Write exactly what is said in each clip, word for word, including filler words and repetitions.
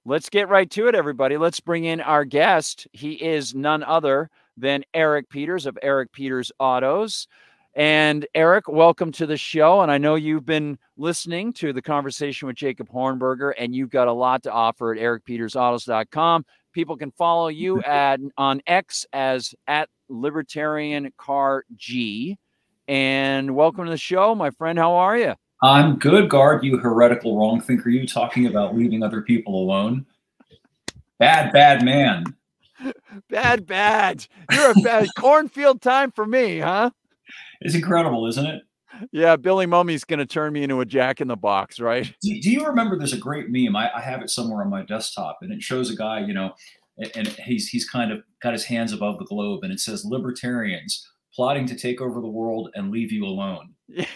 let's get right to it, everybody. Let's bring in our guest. He is none other than Eric Peters of Eric Peters Autos. And Eric, welcome to the show. And I know you've been listening to the conversation with Jacob Hornberger, and you've got a lot to offer at eric peters autos dot com. People can follow you at on X as at Libertarian Car G. And welcome to the show, my friend. How are you? I'm good, Guard, you heretical wrong thinker. You talking about leaving other people alone. Bad, bad man. Bad, bad. You're a bad cornfield time for me, huh? It's incredible, isn't it? Yeah, Billy Mummy's going to turn me into a Jack in the Box, right? Do, do you remember there's a great meme? I, I have it somewhere on my desktop, and it shows a guy, you know, and he's he's kind of got his hands above the globe, and it says libertarians plotting to take over the world and leave you alone.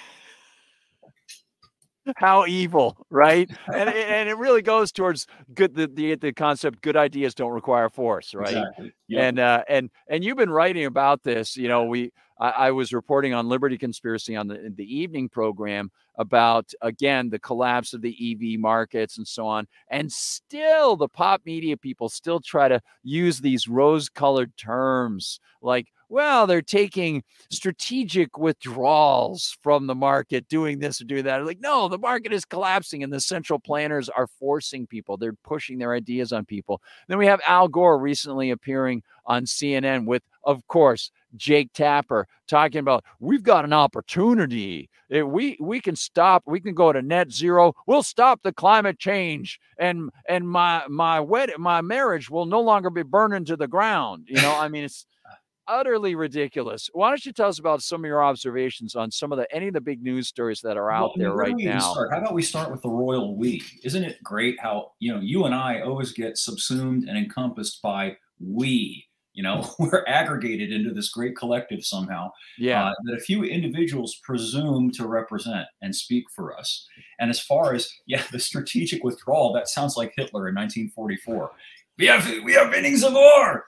How evil, right? and and it really goes towards good the, the the concept good ideas don't require force, right? Exactly. Yep. And uh and and you've been writing about this. You know, we I, I was reporting on Liberty Conspiracy on the the evening program about, again, the collapse of the E V markets and so on. And still the pop media people still try to use these rose-colored terms like, well, they're taking strategic withdrawals from the market, doing this or doing that. Like, no, the market is collapsing and the central planners are forcing people. They're pushing their ideas on people. Then we have Al Gore recently appearing on C N N with, of course, Jake Tapper talking about, we've got an opportunity. If we we can stop, we can go to net zero. We'll stop the climate change, and and my my wed my marriage will no longer be burned into the ground. You know, I mean, it's utterly ridiculous. Why don't you tell us about some of your observations on some of the any of the big news stories that are out well, there right now? Start? How about we start with the royal we? Isn't it great how, you know, you and I always get subsumed and encompassed by we? You know, we're aggregated into this great collective somehow, yeah, uh, that a few individuals presume to represent and speak for us. And as far as, yeah, the strategic withdrawal, that sounds like Hitler in nineteen forty-four. We have, we are winning the war.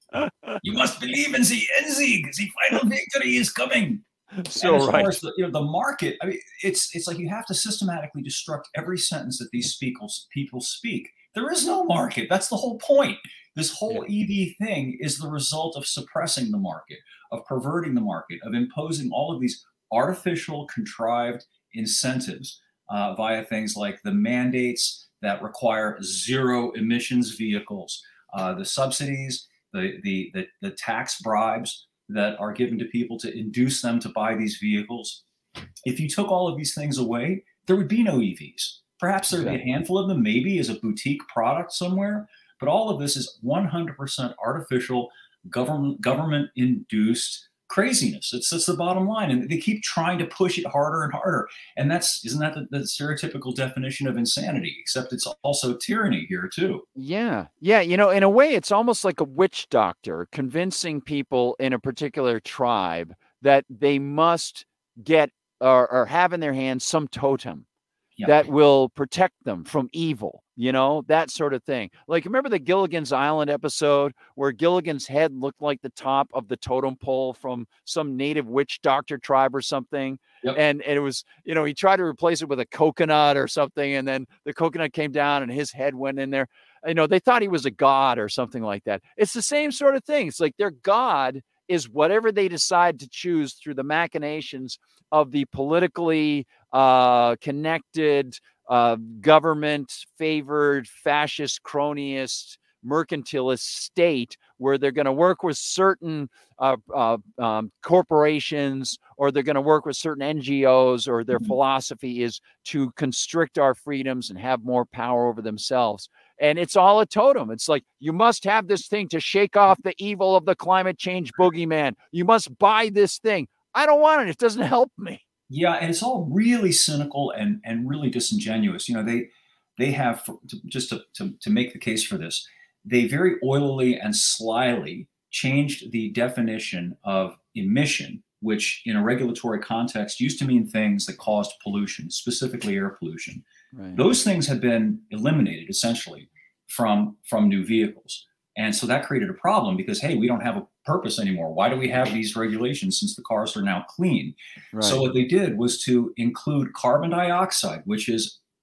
You must believe in the Endsieg. The final victory is coming. So and as right. far as the, you know, the market, I mean, it's it's like you have to systematically destruct every sentence that these people people speak. There is no market. That's the whole point. This whole yeah. E V thing is the result of suppressing the market, of perverting the market, of imposing all of these artificial, contrived incentives uh, via things like the mandates that require zero emissions vehicles, uh, the subsidies, the, the, the, the tax bribes that are given to people to induce them to buy these vehicles. If you took all of these things away, there would be no E Vs. Perhaps there would be a handful of them, maybe as a boutique product somewhere. But all of this is one hundred percent artificial, government government induced craziness. It's that's the bottom line, and they keep trying to push it harder and harder. And that's isn't that the, the stereotypical definition of insanity? Except it's also tyranny here too. Yeah, yeah. You know, in a way, it's almost like a witch doctor convincing people in a particular tribe that they must get or, or have in their hands some totem. Yeah. That will protect them from evil, you know, that sort of thing. Like, remember the Gilligan's Island episode where Gilligan's head looked like the top of the totem pole from some native witch doctor tribe or something? Yep. And, and it was, you know, he tried to replace it with a coconut or something. And then the coconut came down and his head went in there. You know, they thought he was a god or something like that. It's the same sort of thing. It's like their god is whatever they decide to choose through the machinations of the politically uh, connected, uh, government-favored, fascist, cronyist, mercantilist state where they're going to work with certain uh, uh, um, corporations, or they're going to work with certain N G Os, or their mm-hmm. philosophy is to constrict our freedoms and have more power over themselves. And it's all a totem. It's like, you must have this thing to shake off the evil of the climate change boogeyman. You must buy this thing. I don't want it. It doesn't help me. Yeah, and it's all really cynical and and really disingenuous. You know, they they have, to, just to, to, to make the case for this, they very oilily and slyly changed the definition of emission, which in a regulatory context used to mean things that caused pollution, specifically air pollution. Right. Those things have been eliminated essentially from, from new vehicles. And so that created a problem because, hey, we don't have a purpose anymore. Why do we have these regulations since the cars are now clean? Right. So what they did was to include carbon dioxide, which is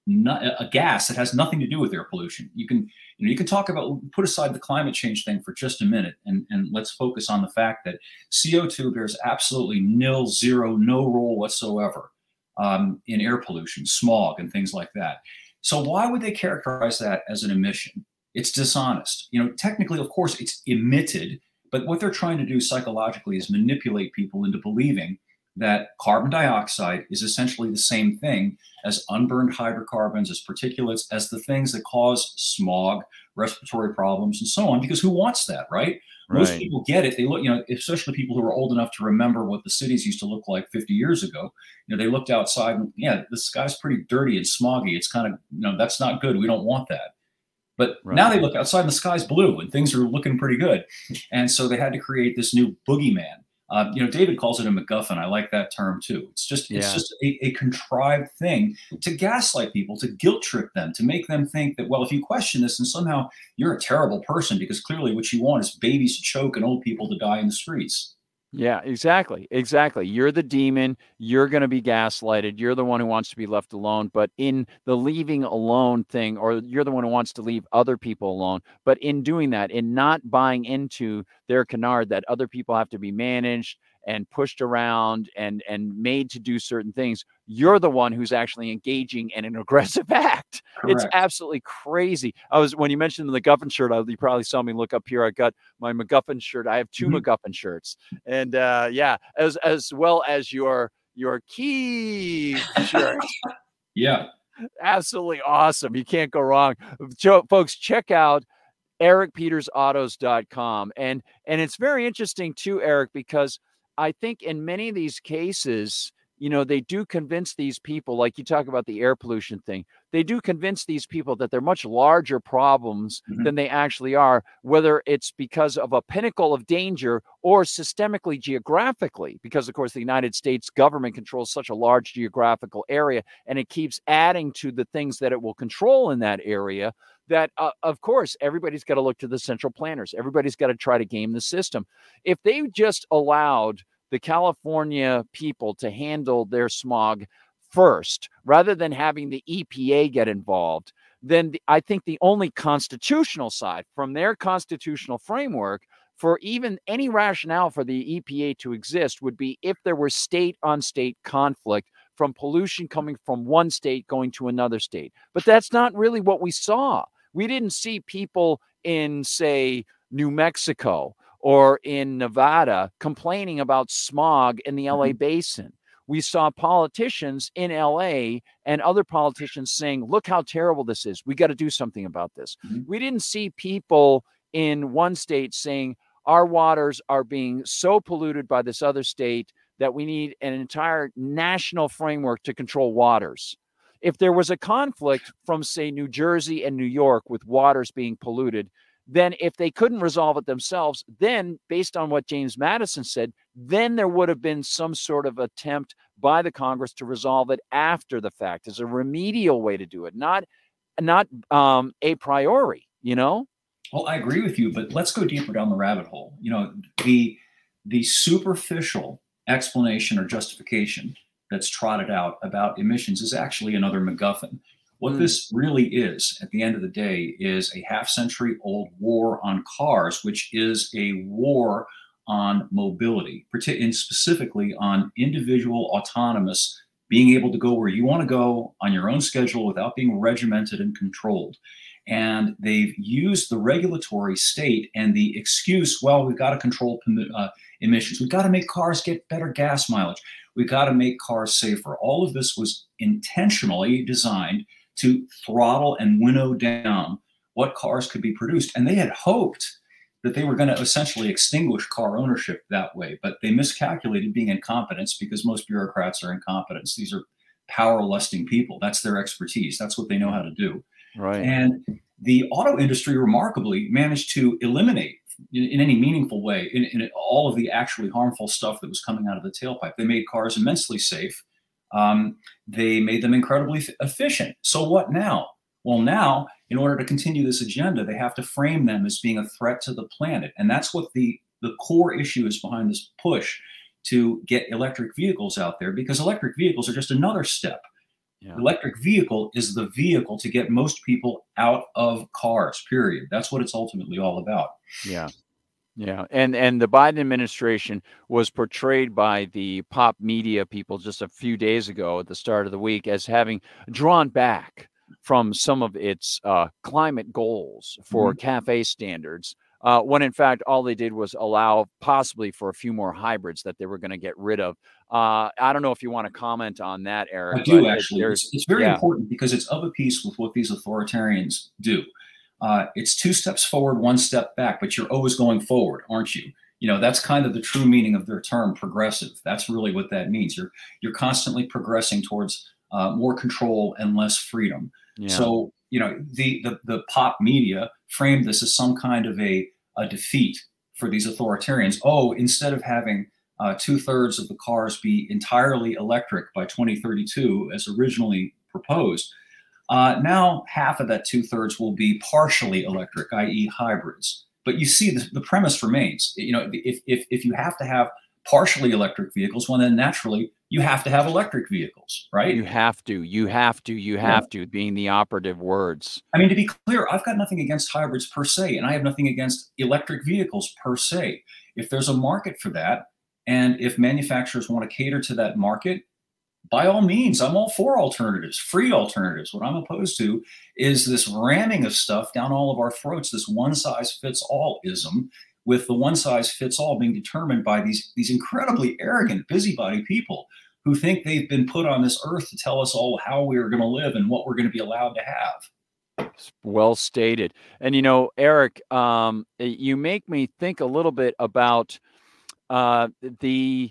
not, a gas that has nothing to do with air pollution. You can, you know, you can talk about, put aside the climate change thing for just a minute, and, and let's focus on the fact that C O two bears absolutely nil, zero, no role whatsoever um, in air pollution, smog, and things like that. So why would they characterize that as an emission? It's dishonest. You know, technically, of course, it's emitted, but what they're trying to do psychologically is manipulate people into believing that carbon dioxide is essentially the same thing as unburned hydrocarbons, as particulates, as the things that cause smog, respiratory problems, and so on. Because who wants that, right? Right. Most people get it. They look, you know, especially people who are old enough to remember what the cities used to look like fifty years ago. You know, they looked outside and, yeah, the sky's pretty dirty and smoggy. It's kind of, you know, that's not good. We don't want that. But Right. now they look outside and the sky's blue and things are looking pretty good. And so they had to create this new boogeyman. Uh, you know, David calls it a MacGuffin. I like that term too. It's just, it's Yeah. just a, a contrived thing to gaslight people, to guilt trip them, to make them think that, well, if you question this, then somehow you're a terrible person, because clearly what you want is babies to choke and old people to die in the streets. Yeah, exactly. Exactly. You're the demon. You're going to be gaslighted. You're the one who wants to be left alone. But in the leaving alone thing, or you're the one who wants to leave other people alone. But in doing that, in not buying into their canard that other people have to be managed and pushed around and and made to do certain things, you're the one who's actually engaging in an aggressive act. It's Correct. absolutely crazy. I was, when you mentioned the MacGuffin shirt, I, you probably saw me look up here. I got my MacGuffin shirt. I have two Mhm. MacGuffin shirts, and uh, yeah, as as well as your your key shirt. Yeah. Absolutely awesome. You can't go wrong. Jo- folks, check out eric peters autos dot com. And and it's very interesting too, Eric, because I think in many of these cases, you know, they do convince these people, like you talk about the air pollution thing, they do convince these people that they're much larger problems Mhm. than they actually are, whether it's because of a pinnacle of danger or systemically geographically, because of course the United States government controls such a large geographical area, and it keeps adding to the things that it will control in that area, that uh, of course everybody's got to look to the central planners. Everybody's got to try to game the system. If they just allowed the California people to handle their smog first, rather than having the E P A get involved, then the, I think the only constitutional side from their constitutional framework for even any rationale for the E P A to exist would be if there were state on state conflict from pollution coming from one state going to another state. But that's not really what we saw. We didn't see people in, say, New Mexico or in Nevada complaining about smog in the L A Mhm. basin. We saw politicians in L A and other politicians saying, look how terrible this is. We got to do something about this. Mhm. We didn't see people in one state saying, our waters are being so polluted by this other state that we need an entire national framework to control waters. If there was a conflict from, say, New Jersey and New York with waters being polluted, then if they couldn't resolve it themselves, then based on what James Madison said, then there would have been some sort of attempt by the Congress to resolve it after the fact as a remedial way to do it, not not um, a priori, you know? Well, I agree with you, but let's go deeper down the rabbit hole. You know, the the superficial explanation or justification that's trotted out about emissions is actually another MacGuffin. What Mm. this really is, at the end of the day, is a half century old war on cars, which is a war on mobility, partic- and specifically on individual autonomous being able to go where you want to go on your own schedule without being regimented and controlled. And they've used the regulatory state and the excuse, well, we've got to control uh, emissions. We've got to make cars get better gas mileage. We've got to make cars safer. All of this was intentionally designed to throttle and winnow down what cars could be produced. And they had hoped that they were going to essentially extinguish car ownership that way, but they miscalculated being incompetence, because most bureaucrats are incompetents. These are power-lusting people. That's their expertise. That's what they know how to do. Right. And the auto industry remarkably managed to eliminate in, in any meaningful way in, in all of the actually harmful stuff that was coming out of the tailpipe. They made cars immensely safe. Um, they made them incredibly f- efficient. So what now? Well, now, in order to continue this agenda, they have to frame them as being a threat to the planet. And that's what the, the core issue is behind this push to get electric vehicles out there, because electric vehicles are just another step Yeah. The electric vehicle is the vehicle to get most people out of cars, period. That's what it's ultimately all about. Yeah. Yeah, and and the Biden administration was portrayed by the pop media people just a few days ago at the start of the week as having drawn back from some of its uh, climate goals for Mhm. CAFE standards, uh, when in fact all they did was allow possibly for a few more hybrids that they were going to get rid of. Uh, I don't know if you want to comment on that, Eric, I but do it, actually. there's It's it's very yeah, important because it's of a piece with what these authoritarians do. Uh, it's two steps forward, one step back, but you're always going forward, aren't you? You know, that's kind of the true meaning of their term progressive. That's really what that means. You're you're constantly progressing towards uh, more control and less freedom. yeah, So, you know, the, the the pop media framed this as some kind of a, a defeat for these authoritarians. Oh, instead of having uh, two thirds of the cars be entirely electric by twenty thirty-two, as originally proposed, uh, now half of that two thirds will be partially electric, that is, hybrids. But you see, the, the premise remains. You know, if, if if you have to have partially electric vehicles, well, then naturally you have to have electric vehicles, right? you have to, you have to, you Yeah. have to, being the operative words. I mean, to be clear, I've got nothing against hybrids per se, and I have nothing against electric vehicles per se. If there's a market for that, and if manufacturers want to cater to that market, by all means, I'm all for alternatives, free alternatives. What I'm opposed to is this ramming of stuff down all of our throats, this one size fits all ism, with the one size fits all being determined by these, these incredibly arrogant, busybody people who think they've been put on this earth to tell us all how we're going to live and what we're going to be allowed to have. Well stated. And you know, Eric, um, you make me think a little bit about uh, the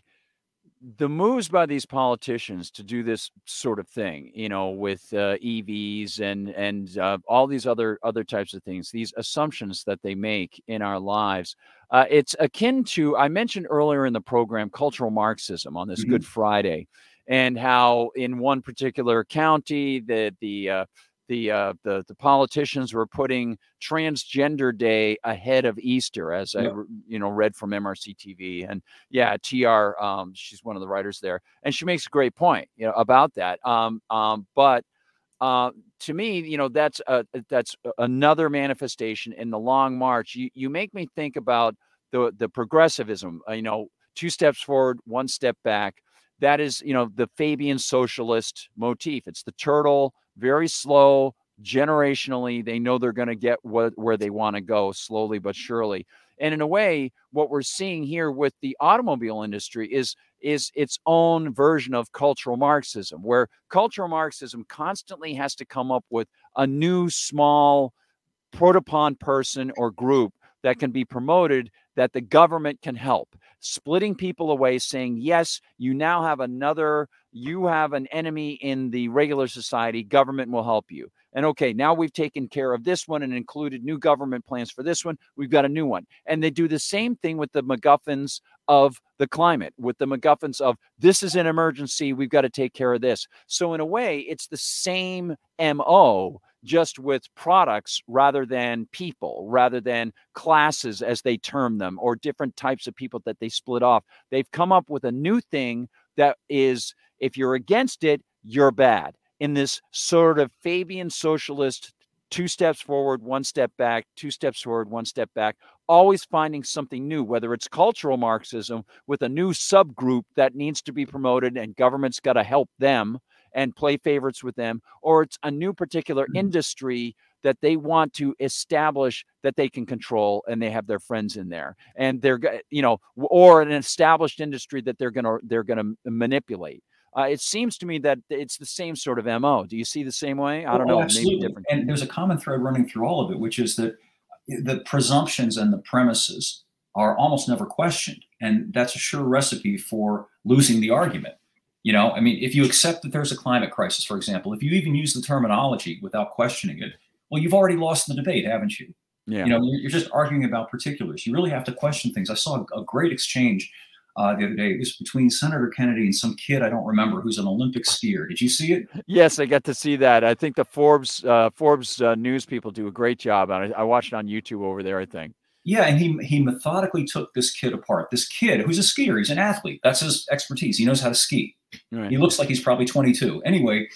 the moves by these politicians to do this sort of thing, you know, with uh, E Vs and and uh, all these other other types of things, these assumptions that they make in our lives. Uh, it's akin to, I mentioned earlier in the program, cultural Marxism on this Good Mhm. Friday, and how in one particular county the the uh, the uh, the the politicians were putting Transgender Day ahead of Easter, as I Yep. re- you know read from M R C T V. And yeah, T R, um, she's one of the writers there, and she makes a great point, you know, about that. Um, um, but uh, to me, you know, that's a, that's another manifestation in the Long March. You you make me think about the the progressivism. Uh, you know, two steps forward, one step back. That is, you know, the Fabian socialist motif. It's the turtle, very slow, generationally. They know they're going to get what, where they want to go, slowly but surely. And in a way, what we're seeing here with the automobile industry is is its own version of cultural Marxism, where cultural Marxism constantly has to come up with a new small protopon person or group that can be promoted that the government can help, splitting people away, saying, yes, you now have another, you have an enemy in the regular society, government will help you. And okay, now we've taken care of this one and included new government plans for this one. We've got a new one. And they do the same thing with the MacGuffins of the climate, with the MacGuffins of this is an emergency. We've got to take care of this. So in a way, it's the same M O, just with products rather than people, rather than classes, as they term them, or different types of people that they split off. They've come up with a new thing that is, if you're against it, you're bad, in this sort of Fabian socialist, two steps forward, one step back, two steps forward, one step back, always finding something new, whether it's cultural Marxism with a new subgroup that needs to be promoted and government's got to help them and play favorites with them, or it's a new particular industry that they want to establish that they can control and they have their friends in there, and they're, you know, or an established industry that they're going to they're going to manipulate. Uh, it seems to me that it's the same sort of M O. Do you see the same way? I Oh, don't oh, know, maybe absolutely. different. And there's a common thread running through all of it, which is that the presumptions and the premises are almost never questioned. And that's a sure recipe for losing the argument. You know, I mean, if you accept that there's a climate crisis, for example, if you even use the terminology without questioning it, well, you've already lost the debate, haven't you? Yeah. You know, you're, you're just arguing about particulars. You really have to question things. I saw a, a great exchange uh, the other day. It was between Senator Kennedy and some kid I don't remember who's an Olympic skier. Did you see it? Yes, I got to see that. I think the Forbes uh, Forbes uh, news people do a great job on it. I watched it on YouTube over there, I think. Yeah, and he he methodically took this kid apart. This kid who's a skier, he's an athlete. That's his expertise. He knows how to ski. Right. He looks like he's probably twenty-two. Anyway,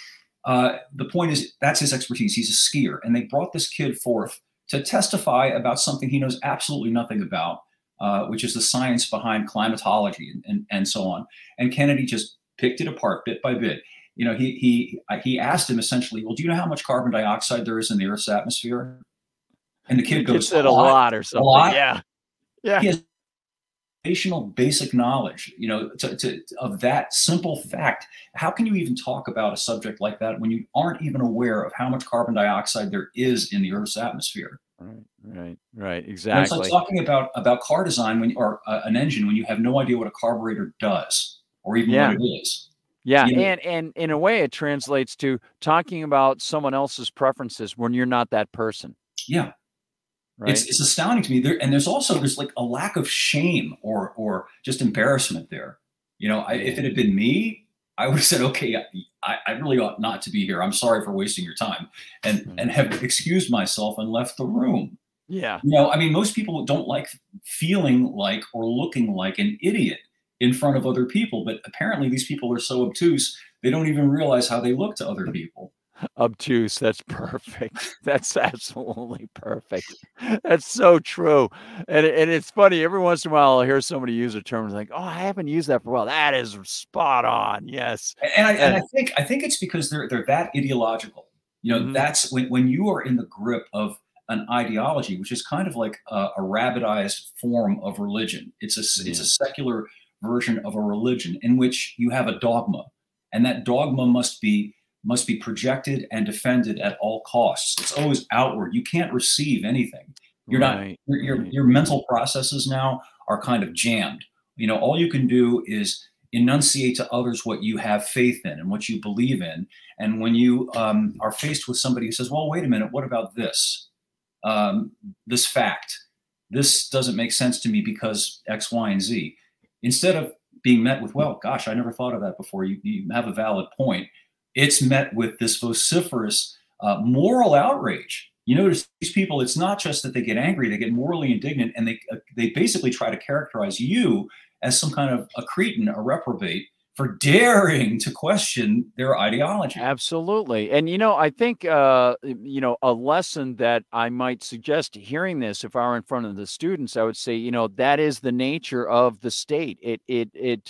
Uh, the point is, that's his expertise. He's a skier. And they brought this kid forth to testify about something he knows absolutely nothing about, uh, which is the science behind climatology and, and, and so on. And Kennedy just picked it apart bit by bit. You know, he, he, he asked him essentially, well, do you know how much carbon dioxide there is in the Earth's atmosphere? And the kid He goes, said a a lot, lot or a something. lot. Yeah. Yeah. He has foundational basic knowledge, you know, to, to, of that simple fact. How can you even talk about a subject like that when you aren't even aware of how much carbon dioxide there is in the Earth's atmosphere? Right, right, right. You know, it's like Exactly. talking about about car design when or uh, an engine when you have no idea what a carburetor does or even what Yeah. it is. Yeah. You know, And and in a way it translates to talking about someone else's preferences when you're not that person, yeah, it's right? it's astounding to me. There and there's also there's like a lack of shame or or just embarrassment there. You know, I, if Yeah. it had been me, I would have said, okay, I, I really ought not to be here. I'm sorry for wasting your time, and Right. and have excused myself and left the room. Yeah. You know, I mean, most people don't like feeling like or looking like an idiot in front of other people, but apparently these people are so obtuse they don't even realize how they look to other people. Obtuse, that's perfect. That's absolutely perfect. That's so true. And it and it's funny, every once in a while, I'll hear somebody use a term like, "Oh, I haven't used that for a while." That is spot on, yes. And I and I And think I think it's because they're they're that ideological. You know, mhm, that's when when you are in the grip of an ideology, which is kind of like a, a rabbitized form of religion. It's a s- it's a yeah, secular version of a religion in which you have a dogma, and that dogma must be must be projected and defended at all costs. It's always outward. You can't receive anything. You're not right, your your, right, your right. mental processes now are kind of jammed. You know, all you can do is enunciate to others what you have faith in and what you believe in. And when you um, are faced with somebody who says, well, wait a minute, what about this? Um, this fact, this doesn't make sense to me because X, Y, and Z. Instead of being met with, well, gosh, I never thought of that before. You, you have a valid point. It's met with this vociferous uh, moral outrage. You notice these people, it's not just that they get angry, they get morally indignant, and they, uh, they basically try to characterize you as some kind of a cretin, a reprobate, for daring to question their ideology. Absolutely. And, you know, I think, uh, you know, a lesson that I might suggest hearing this if I were in front of the students, I would say, you know, that is the nature of the state. It, it, it,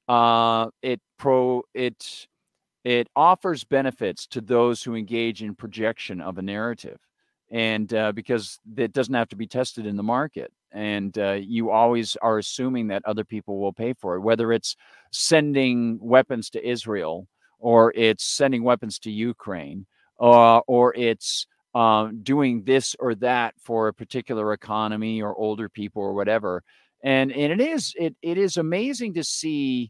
uh, it pro, it, it offers benefits to those who engage in projection of a narrative. And uh, because it doesn't have to be tested in the market. And uh, you always are assuming that other people will pay for it, whether it's sending weapons to Israel or it's sending weapons to Ukraine, uh, or it's um, doing this or that for a particular economy or older people or whatever. And and it is it it is amazing to see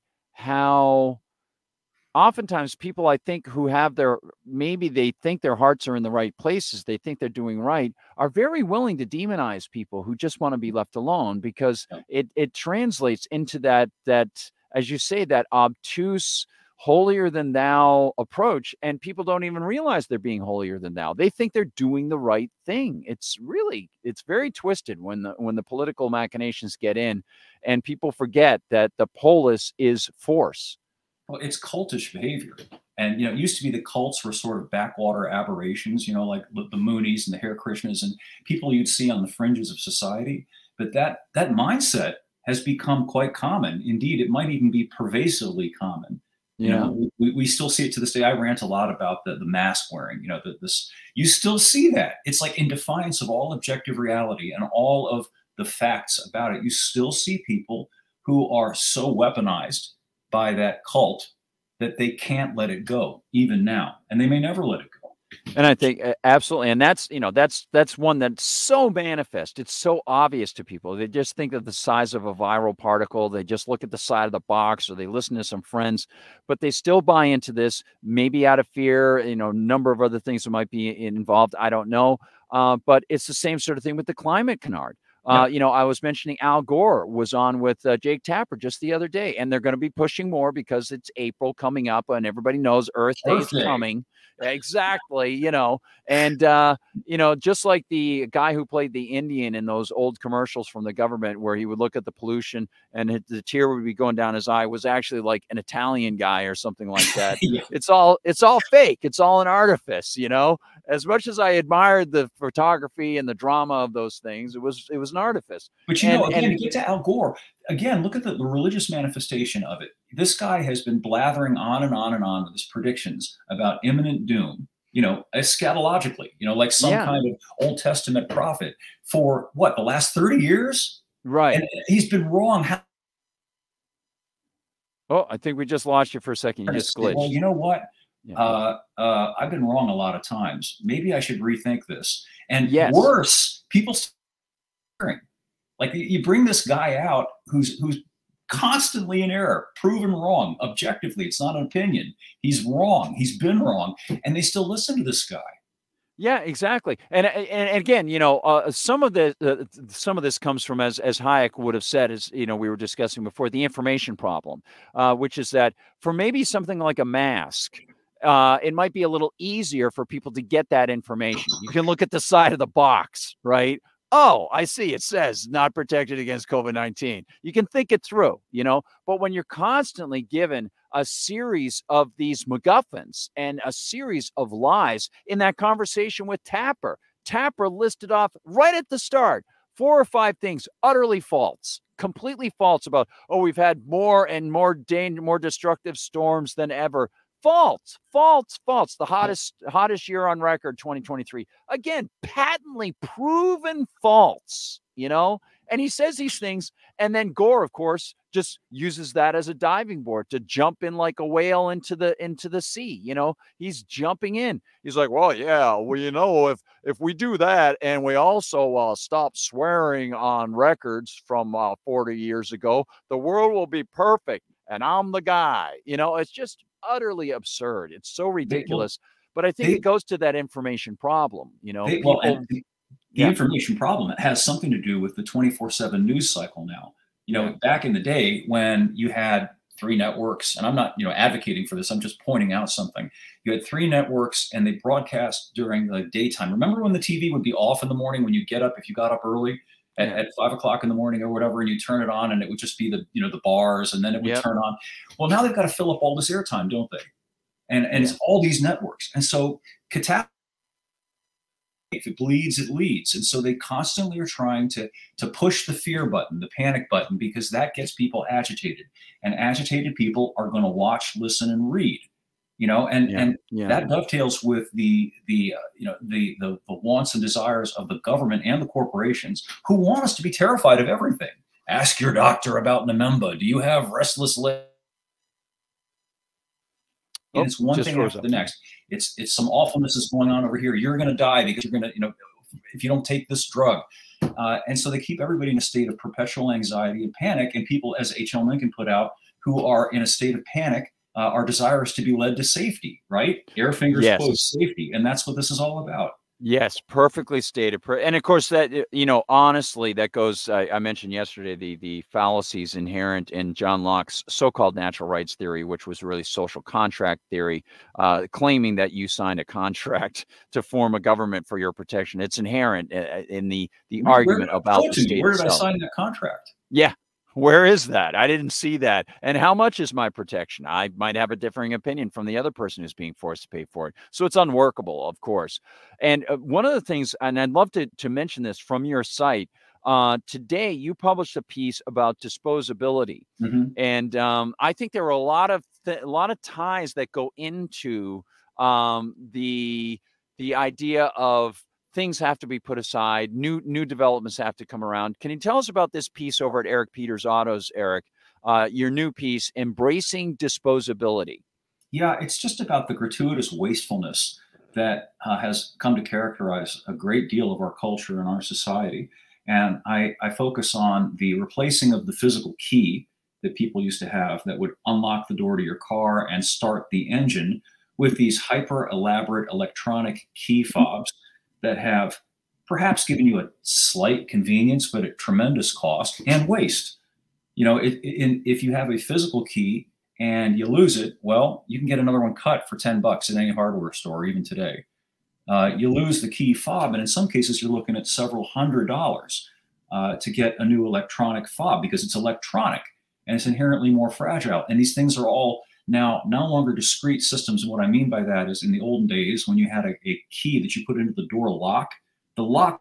how oftentimes people I think who have their maybe they think their hearts are in the right places, they think they're doing right, are very willing to demonize people who just want to be left alone because it it translates into that that as you say that obtuse holier than thou approach and people don't even realize they're being holier than thou. They think they're doing the right thing. It's really it's very twisted when the when the political machinations get in and people forget that the polis is force. Well, it's cultish behavior. And, you know, it used to be the cults were sort of backwater aberrations, you know, like the, the Moonies and the Hare Krishnas and people you'd see on the fringes of society. But that that mindset has become quite common. Indeed, it might even be pervasively common. You Yeah. know, we, we still see it to this day. I rant a lot about the, the mask wearing, you know, the, this, you still see that. It's like in defiance of all objective reality and all of the facts about it. You still see people who are so weaponized by that cult that they can't let it go even now, and they may never let it go. And I think a absolutely, and that's, you know, that's that's one that's so manifest, it's so obvious to people. They just think of the size of a viral particle, they just look at the side of the box, or they listen to some friends, but they still buy into this, maybe out of fear, you know, number of other things that might be involved, I don't know, uh, but it's the same sort of thing with the climate canard. Uh, you know, I was mentioning Al Gore was on with uh, Jake Tapper just the other day, and they're going to be pushing more because it's April coming up, and everybody knows Earth Day Earth is Day. coming. Exactly, you know, and uh, you know, just like the guy who played the Indian in those old commercials from the government, where he would look at the pollution and it, the tear would be going down his eye, was actually like an Italian guy or something like that. Yeah. It's all it's all fake. It's all an artifice, you know. As much as I admired the photography and the drama of those things, it was it was an artifice. But you And know, again, and to get to Al Gore, again, look at the, the religious manifestation of it. This guy has been blathering on and on and on with his predictions about imminent doom, you know, eschatologically, you know, like some yeah, kind of Old Testament prophet for what, the last thirty years? right. And he's been wrong. How Oh, I think we just lost you for a second. You to just say, well, glitched. you know what? Yeah. Uh, uh, I've been wrong a lot of times. Maybe I should rethink this. And Yes. worse, people hearing. Like you bring this guy out who's who's constantly in error, proven wrong objectively. It's not an opinion. He's wrong. He's been wrong, and they still listen to this guy. Yeah, exactly. And and, and again, you know, uh, some of the uh, some of this comes from, as as Hayek would have said, as you know, we were discussing before, the information problem, uh, which is that for maybe something like a mask, uh, it might be a little easier for people to get that information. You can look at the side of the box, right? Oh, I see. It says not protected against COVID nineteen. You can think it through, you know, but when you're constantly given a series of these MacGuffins and a series of lies in that conversation with Tapper, Tapper listed off right at the start four or five things utterly false, completely false about, oh, we've had more and more danger, more destructive storms than ever. False, false, false. The hottest, hottest year on record, twenty twenty-three. Again, patently proven false, you know? And he says these things, and then Gore, of course, just uses that as a diving board to jump in like a whale into the into the sea. You know, he's jumping in. He's like, well, yeah, well, you know, if if we do that and we also uh, stop swearing on records from uh, forty years ago, the world will be perfect. And I'm the guy. You know, it's just utterly absurd. It's so They, well, ridiculous. But I think they, it goes to that information problem. You know, they, well, people. and the, the Yeah. information problem, it has something to do with the twenty-four seven news cycle now. You know, Yeah. back in the day when you had three networks, and I'm not, you know, advocating for this, I'm just pointing out something. You had three networks and they broadcast during the daytime. Remember when the T V would be off in the morning when you get up, if you got up early at, Yeah. at five o'clock in the morning or whatever, and you turn it on and it would just be the, you know, the bars, and then it would Yep. turn on. Well, now they've got to fill up all this airtime, don't they? And, and Yeah. it's all these networks. And so catastrophe, if it bleeds, it leads. And so they constantly are trying to, to push the fear button, the panic button, because that gets people agitated. And agitated people are going to watch, listen, and read. You know, and Yeah. and Yeah. that dovetails with the the uh, you know the, the the wants and desires of the government and the corporations, who want us to be terrified of everything. Ask your doctor about Namemba. Do you have restless leg? And Oh, it's one just thing froze after up. the next. It's it's some awfulness is going on over here. You're going to die because you're going to, you know, if you don't take this drug. Uh, and so they keep everybody in a state of perpetual anxiety and panic. And people, as H L Mencken put out, who are in a state of panic, uh, are desirous to be led to safety, right? Air fingers Yes. quote safety. And that's what this is all about. Yes, perfectly stated. Per- And of course, that uh, you know, honestly, that goes. I, I mentioned yesterday the the fallacies inherent in John Locke's so-called natural rights theory, which was really social contract theory, uh, claiming that you signed a contract to form a government for your protection. It's inherent uh, in the the Where, argument where, about show it the to me. state Where did I itself. sign that contract? Yeah. Where is that? I didn't see that. And how much is my protection? I might have a differing opinion from the other person who's being forced to pay for it. So it's unworkable, of course. And uh, one of the things, and I'd love to, to mention this from your site, uh, today you published a piece about disposability. Mm-hmm. And um, I think there are a lot of th- a lot of ties that go into um, the the idea of things have to be put aside. New new developments have to come around. Can you tell us about this piece over at Eric Peters Autos, Eric? Uh, your new piece, Embracing Disposability. Yeah, it's just about the gratuitous wastefulness that uh, has come to characterize a great deal of our culture and our society. And I, I focus on the replacing of the physical key that people used to have that would unlock the door to your car and start the engine with these hyper elaborate electronic key fobs that have perhaps giving you a slight convenience, but at tremendous cost and waste. You know, it, it, if you have a physical key and you lose it, well, you can get another one cut for ten bucks in any hardware store, even today. Uh, you lose the key fob, and in some cases, you're looking at several hundred dollars uh, to get a new electronic fob because it's electronic and it's inherently more fragile. And these things are all now no longer discrete systems. And what I mean by that is, in the olden days, when you had a, a key that you put into the door lock, the lock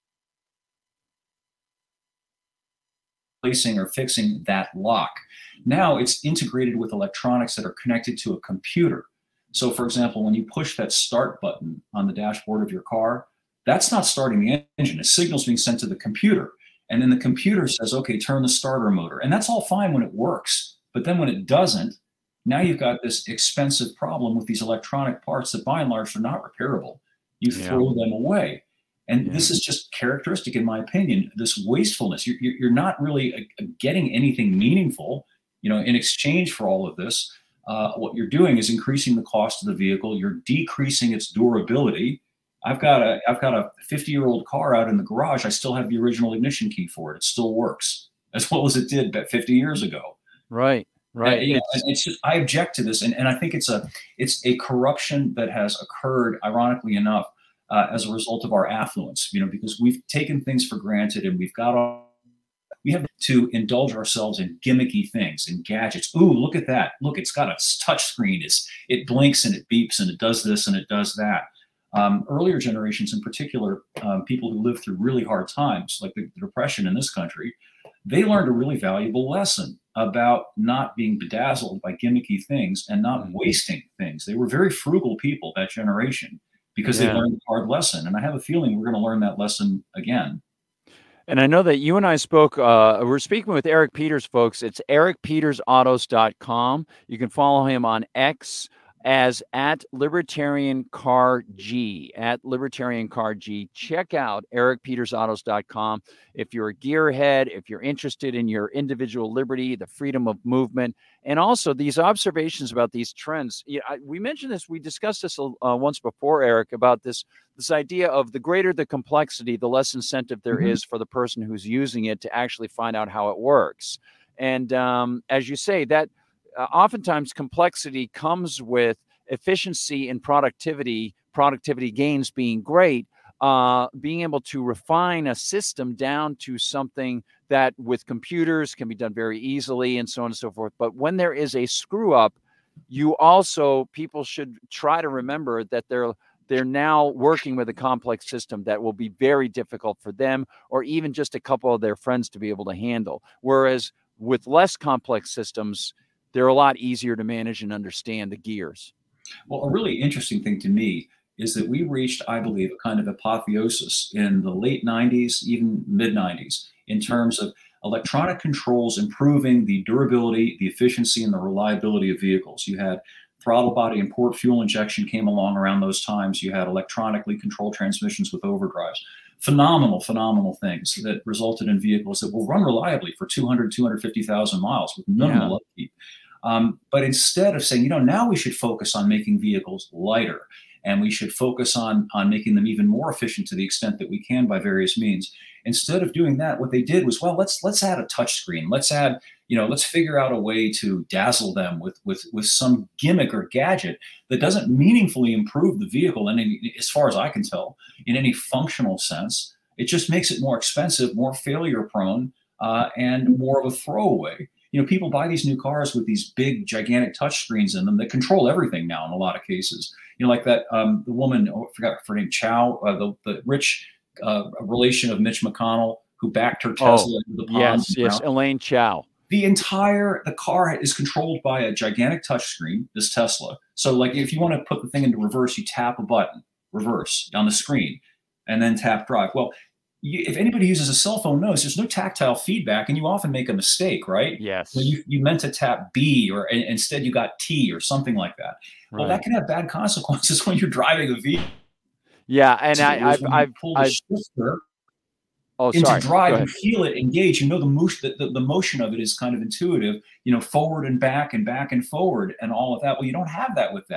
placing or fixing that lock. Now it's integrated with electronics that are connected to a computer. So for example, when you push that start button on the dashboard of your car, that's not starting the engine. A signal's being sent to the computer. And then the computer says, okay, turn the starter motor. And that's all fine when it works. But then when it doesn't, now you've got this expensive problem with these electronic parts that by and large are not repairable. You Yeah. throw them away. And Yeah. this is just characteristic, in my opinion, this wastefulness. You're, you're not really uh, getting anything meaningful, you know, in exchange for all of this. Uh, what you're doing is increasing the cost of the vehicle. You're decreasing its durability. I've got a I've got a fifty year old car out in the garage. I still have the original ignition key for it. It still works as well as it did about fifty years ago. Right. Right. Uh, you know, It's, it's just, I object to this, and, and I think it's a it's a corruption that has occurred, ironically enough, uh, as a result of our affluence. You know, because we've taken things for granted, and we've got all, we have to indulge ourselves in gimmicky things and gadgets. Ooh, look at that! Look, it's got a touch screen. It's it blinks and it beeps and it does this and it does that. Um, earlier generations, in particular, um, people who lived through really hard times, like the, the Depression in this country, they learned a really valuable lesson about not being bedazzled by gimmicky things and not Mhm. wasting things. They were very frugal people, that generation, because they Yeah. learned a hard lesson. And I have a feeling we're going to learn that lesson again. And I know that you and I spoke, uh, we're speaking with Eric Peters, folks. It's eric peters autos dot com. You can follow him on X as at Libertarian Car G, at Libertarian Car G. Check out eric peters autos dot com. If you're a gearhead, if you're interested in your individual liberty, the freedom of movement, and also these observations about these trends. Yeah, I, we mentioned this, we discussed this uh, once before, Eric, about this this idea of the greater the complexity, the less incentive there Mhm. is for the person who's using it to actually find out how it works. And um, as you say, that uh, oftentimes complexity comes with efficiency and productivity, productivity gains being great, uh, being able to refine a system down to something that with computers can be done very easily and so on and so forth. But when there is a screw up, you also, people should try to remember that they're they're now working with a complex system that will be very difficult for them or even just a couple of their friends to be able to handle. Whereas with less complex systems, they're a lot easier to manage and understand the gears. Well, a really interesting thing to me is that we reached, I believe, a kind of apotheosis in the late nineties, even mid nineties, in terms of electronic controls improving the durability, the efficiency, and the reliability of vehicles. You had throttle body and port fuel injection came along around those times. You had electronically controlled transmissions with overdrives. Phenomenal, phenomenal things that resulted in vehicles that will run reliably for two hundred, two hundred fifty thousand miles with minimal Yeah. upkeep. Um, but instead of saying, you know, now we should focus on making vehicles lighter, and we should focus on, on making them even more efficient to the extent that we can by various means. Instead of doing that, what they did was, well, let's let's add a touch screen. Let's add, you know, let's figure out a way to dazzle them with with with some gimmick or gadget that doesn't meaningfully improve the vehicle in any, as far as I can tell, in any functional sense. It just makes it more expensive, more failure prone, uh, and more of a throwaway. You know, people buy these new cars with these big, gigantic touch screens in them that control everything now in a lot of cases. You know, like that um, the woman, oh, I forgot her name, Chow, uh, the, the rich uh, relation of Mitch McConnell, who backed her Tesla Oh, into the pond. yes, and yes. drowned. Elaine Chow. The entire the car is controlled by a gigantic touchscreen, this Tesla. So like if you want to put the thing into reverse, you tap a button, reverse on the screen, and then tap drive. Well, you, if anybody uses a cell phone knows there's no tactile feedback, and you often make a mistake, right? Yes. So you, you meant to tap B, or and instead you got T or something like that. Well, Right. that can have bad consequences when you're driving a vehicle. Yeah, and I, Whereas I've, when you I've, pull the I've, shifter oh, into sorry. Go drive, you ahead. feel it engage. You know the motion, the, the, the motion of it is kind of intuitive. You know, forward and back and back and forward and all of that. Well, you don't have that with that.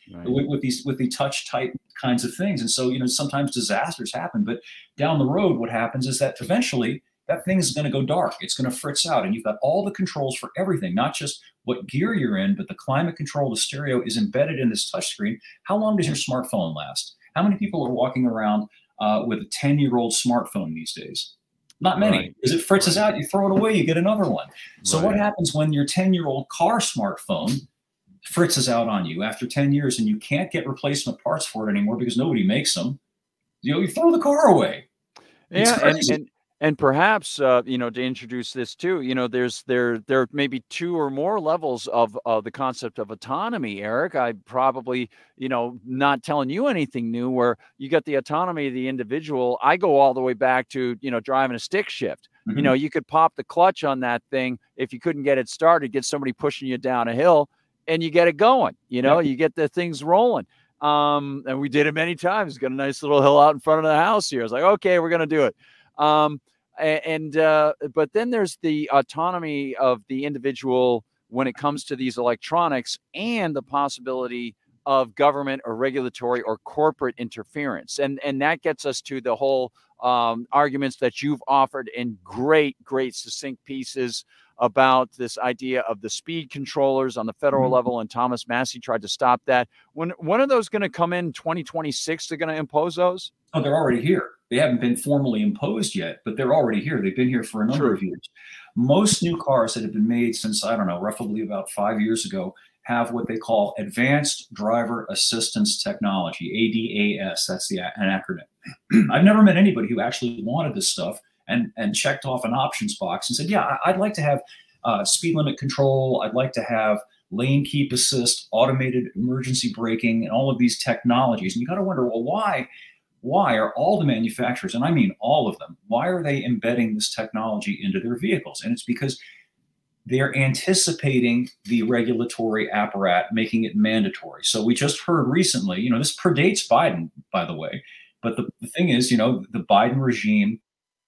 Right. with, with these with the touch type kinds of things. And so, you know, sometimes disasters happen, but down the road, what happens is that eventually that thing is going to go dark. It's going to fritz out, and you've got all the controls for everything, not just what gear you're in, but the climate control, the stereo is embedded in this touchscreen. How long does your smartphone last? How many people are walking around uh, with a ten year old smartphone these days? Not many. Right. Because it fritzes Right. out, you throw it away, you get another one. So Right. what happens when your ten year old car smartphone fritzes out on you after ten years and you can't get replacement parts for it anymore because nobody makes them? You know, you throw the car away. It's Yeah, and crazy. and and perhaps uh, you know, to introduce this too, you know, there's there there may be two or more levels of of the concept of autonomy, Eric. I probably, you know, not telling you anything new where you got the autonomy of the individual. I go all the way back to, you know, driving a stick shift. You know, Mhm. you could pop the clutch on that thing if you couldn't get it started, get somebody pushing you down a hill and you get it going, you know, Yep. you get the things rolling. Um, and we did it many times. Got a nice little hill out in front of the house here. I was like, okay, we're gonna do it. Um, a- and uh, but then there's the autonomy of the individual when it comes to these electronics and the possibility of government or regulatory or corporate interference. And and that gets us to the whole um, arguments that you've offered in great, great succinct pieces about this idea of the speed controllers on the federal Mhm. level. And Thomas Massey tried to stop that. When when are those going to come in twenty twenty-six? They're going to impose those? Oh, they're already here. They haven't been formally imposed yet, but they're already here. They've been here for a number True. of years. Most new cars that have been made since, I don't know, roughly about five years ago have what they call Advanced Driver Assistance Technology, A D A S. That's the an acronym. I've never met anybody who actually wanted this stuff and and checked off an options box and said, "Yeah, I- I'd like to have uh, speed limit control. I'd like to have lane keep assist, automated emergency braking, and all of these technologies." And you got to wonder, well, why? Why are all the manufacturers, and I mean all of them, why are they embedding this technology into their vehicles? And it's because they're anticipating the regulatory apparatus making it mandatory. So we just heard recently, you know, this predates Biden, by the way, but the, the thing is, you know, the Biden regime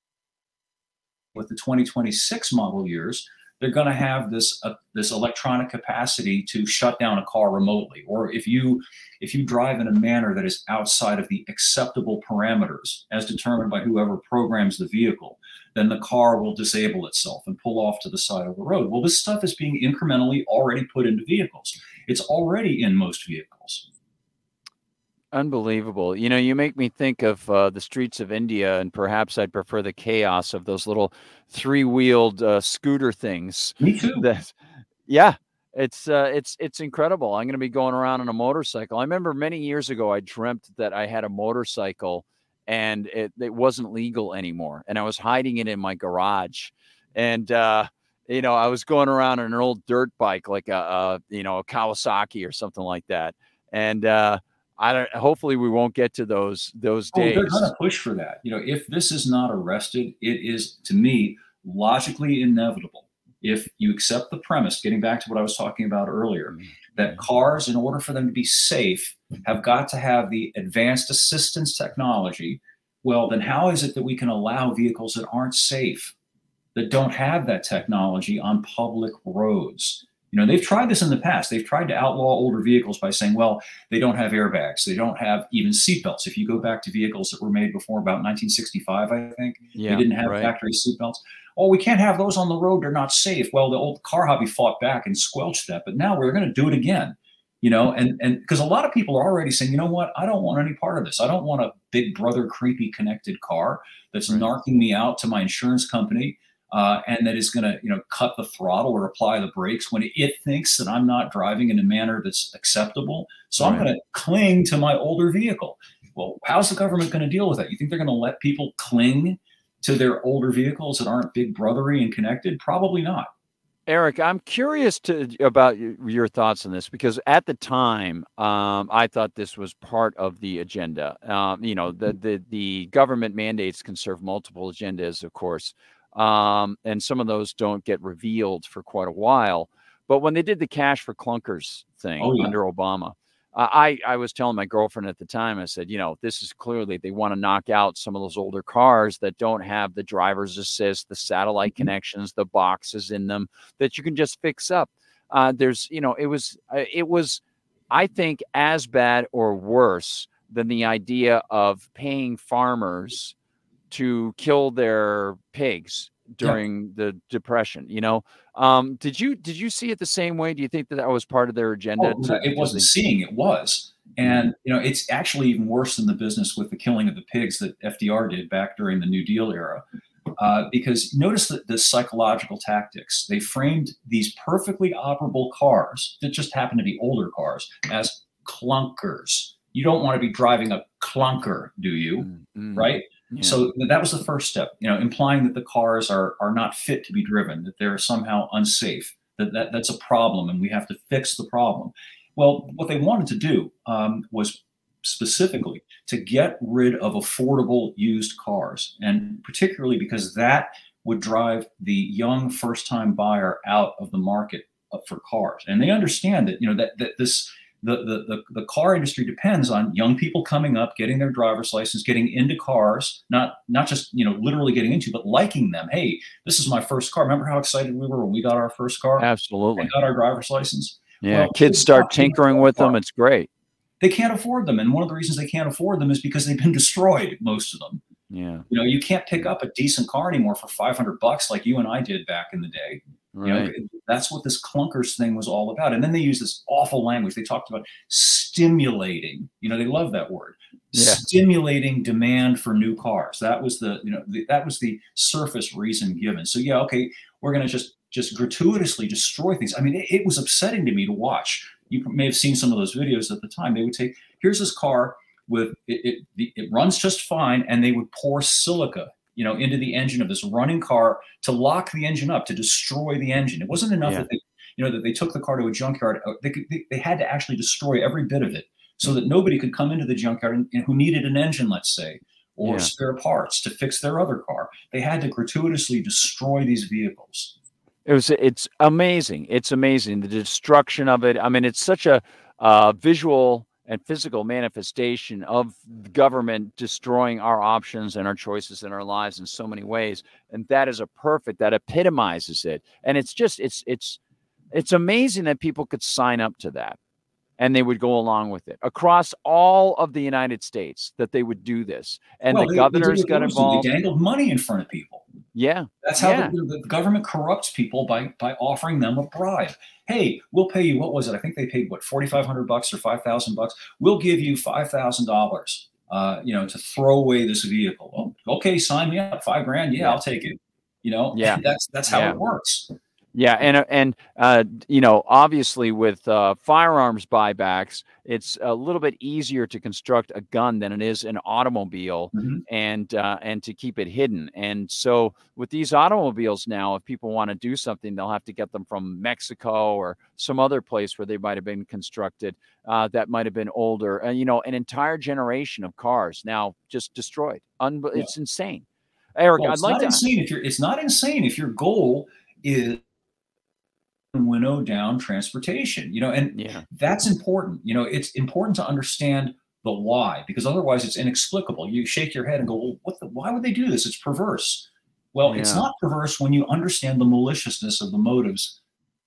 with the twenty twenty-six model years, they're going to have this uh, this electronic capacity to shut down a car remotely, or if you if you drive in a manner that is outside of the acceptable parameters as determined by whoever programs the vehicle, then the car will disable itself and pull off to the side of the road. Well, this stuff is being incrementally already put into vehicles. It's already in most vehicles. Unbelievable. You know, you make me think of uh, the streets of India, and perhaps I'd prefer the chaos of those little three-wheeled uh, scooter things. Me too. That, yeah, it's uh, it's it's incredible. I'm going to be going around on a motorcycle. I remember many years ago, I dreamt that I had a motorcycle, and it, it wasn't legal anymore, and I was hiding it in my garage, and uh, you know, I was going around on an old dirt bike, like a, a you know a Kawasaki or something like that, and uh, I don't. Hopefully, we won't get to those those Oh, they're going days. to push for that. You know, if this is not arrested, it is, to me, logically inevitable. If you accept the premise, getting back to what I was talking about earlier, Mm, that mm. cars, in order for them to be safe, have got to have the advanced assistance technology. Well, then how is it that we can allow vehicles that aren't safe, that don't have that technology on public roads? You know, they've tried this in the past. They've tried to outlaw older vehicles by saying, well, they don't have airbags. They don't have even seatbelts. If you go back to vehicles that were made before about nineteen sixty-five, I think, they Yeah, didn't have right. factory seatbelts. Oh, we can't have those on the road. They're not safe. Well, the old car hobby fought back and squelched that, but now we're going to do it again. You know, and and because a lot of people are already saying, you know what, I don't want any part of this. I don't want a big brother creepy connected car that's Right. narking me out to my insurance company, uh, and that is going to, you know, cut the throttle or apply the brakes when it thinks that I'm not driving in a manner that's acceptable. So I'm Right. going to cling to my older vehicle. Well, how's the government going to deal with that? You think they're going to let people cling to their older vehicles that aren't big brothery and connected? Probably not. Eric, I'm curious to about y- your thoughts on this because at the time, um, I thought this was part of the agenda. Um, you know, the the the government mandates can serve multiple agendas, of course, um, and some of those don't get revealed for quite a while. But when they did the cash for clunkers thing Oh yeah. under Obama, uh, I I was telling my girlfriend at the time, I said, you know, this is clearly they want to knock out some of those older cars that don't have the driver's assist, the satellite Mhm. connections, the boxes in them that you can just fix up. Uh, there's, you know, it was, uh, it was I think, as bad or worse than the idea of paying farmers to kill their pigs Yeah. during the Depression. You know, um, did you did you see it the same way? Do you think that that was part of their agenda Oh, to it because wasn't they? seeing, it was. Yeah, And, you know, it's actually even worse than the business with the killing of the pigs that F D R did back during the New Deal era. Uh, because notice that the psychological tactics, they framed these perfectly operable cars that just happen to be older cars as clunkers. You don't want to be driving a clunker, do you? mm, mm, Right? yeah, So that was the first step, you know, implying that the cars are are not fit to be driven, that they're somehow unsafe, that, that that's a problem, and we have to fix the problem. Well, what they wanted to do um, was specifically to get rid of affordable used cars, and particularly because that would drive the young first-time buyer out of the market uh, for cars. And they understand that, you know, that that this the, the the the car industry depends on young people coming up, getting their driver's license, getting into cars, not not just, you know, literally getting into, but liking them. Hey, this is my first car. Remember how excited we were when we got our first car and absolutely. got our driver's license? Yeah, Well, kids kids now start can't tinkering afford with them. cars. It's great. They can't afford them, and one of the reasons they can't afford them is because they've been destroyed, most of them. Yeah, You know, you can't pick yeah, up a decent car anymore for five hundred bucks like you and I did back in the day. You know, right. that's what this clunkers thing was all about. And then they use this awful language. They talked about stimulating. You know, they love that word. Yeah, Stimulating demand for new cars. That was the, you know, the, that was the surface reason given. So yeah, okay, we're going to just just gratuitously destroy things. I mean, it, it was upsetting to me to watch. You may have seen some of those videos at the time. They would take, here's this car with it, it, it runs just fine, and they would pour silica, you know, into the engine of this running car to lock the engine up, to destroy the engine. It wasn't enough yeah. that they, you know, that they took the car to a junkyard. Uh, They, could, they, they had to actually destroy every bit of it so that nobody could come into the junkyard and, and who needed an engine, let's say, or Yeah. spare parts to fix their other car. They had to gratuitously destroy these vehicles. It was it's amazing. It's amazing the destruction of it. I mean, it's such a uh, visual and physical manifestation of the government destroying our options and our choices in our lives in so many ways. And that is a perfect that epitomizes it. And it's just it's it's it's amazing that people could sign up to that and they would go along with it across all of the United States, that they would do this. And Well, the they, they did governors what they got always do. They involved. dangled money in front of people. Yeah. That's how the, Yeah. the government corrupts people, by by offering them a bribe. Hey, we'll pay you. What was it? I think they paid what, forty five hundred bucks or five thousand bucks. We'll give you five thousand dollars. Uh, you know, to throw away this vehicle. Oh, okay, sign me up. Five grand. Yeah, Yeah. I'll take it. You know, Yeah. that's that's how Yeah. it works. Yeah, and uh, and uh, you know, obviously with uh, firearms buybacks, it's a little bit easier to construct a gun than it is an automobile, Mhm. and uh, and to keep it hidden. And so with these automobiles now, if people want to do something, they'll have to get them from Mexico or some other place where they might have been constructed, uh, that might have been older. And you know, an entire generation of cars now just destroyed. Unbe- Yeah. it's insane. Eric, Well, I'd it's like not to. insane if you're. It's not insane if your goal is winnow down transportation, you know, and Yeah, that's important. You know, it's important to understand the why, because otherwise it's inexplicable. You shake your head and go, well, what the, why would they do this? It's perverse. Well, it's yeah. not perverse when you understand the maliciousness of the motives.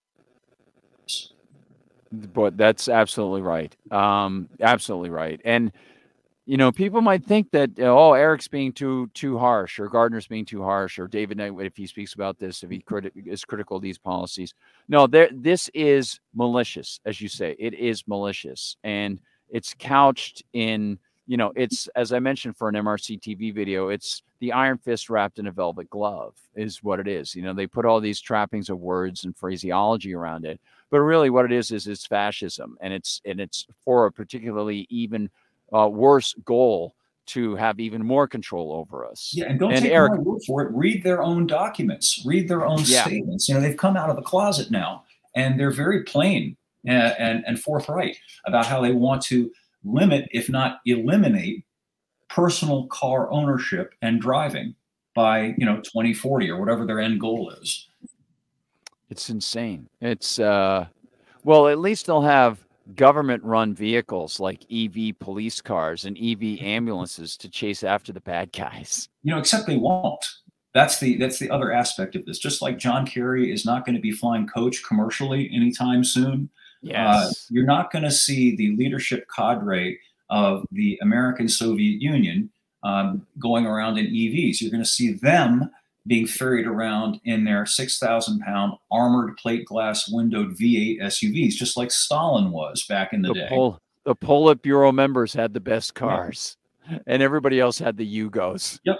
But that's absolutely right. Um, absolutely right. And you know, people might think that oh, Eric's being too too harsh, or Gardner's being too harsh, or David Knight, if he speaks about this, if he criti- is critical of these policies. No, there. This is malicious, as you say. It is malicious, and it's couched in. You know, it's as I mentioned for an M R C T V video. It's the iron fist wrapped in a velvet glove, is what it is. You know, they put all these trappings of words and phraseology around it, but really, what it is is it's fascism, and it's and it's for a particularly even uh, worse goal to have even more control over us. Yeah, and don't And take my Eric, word for it. Read their own documents. Read their own yeah, statements. You know, they've come out of the closet now, and they're very plain and, and, and forthright about how they want to limit, if not eliminate, personal car ownership and driving by, you know, twenty forty or whatever their end goal is. it's insane. It's uh, well, at least they'll have government-run vehicles like E V police cars and E V ambulances to chase after the bad guys. You know, except they won't. That's the that's the other aspect of this. Just like John Kerry is not going to be flying coach commercially anytime soon, Uh, Yes. you're not going to see the leadership cadre of the American Soviet Union um, going around in E Vs. You're going to see them being ferried around in their six thousand pound armored plate glass windowed V eight S U Vs, just like Stalin was back in the The day. Pol the Politburo members had the best Yeah. cars, and everybody else had the Yugos. Yep.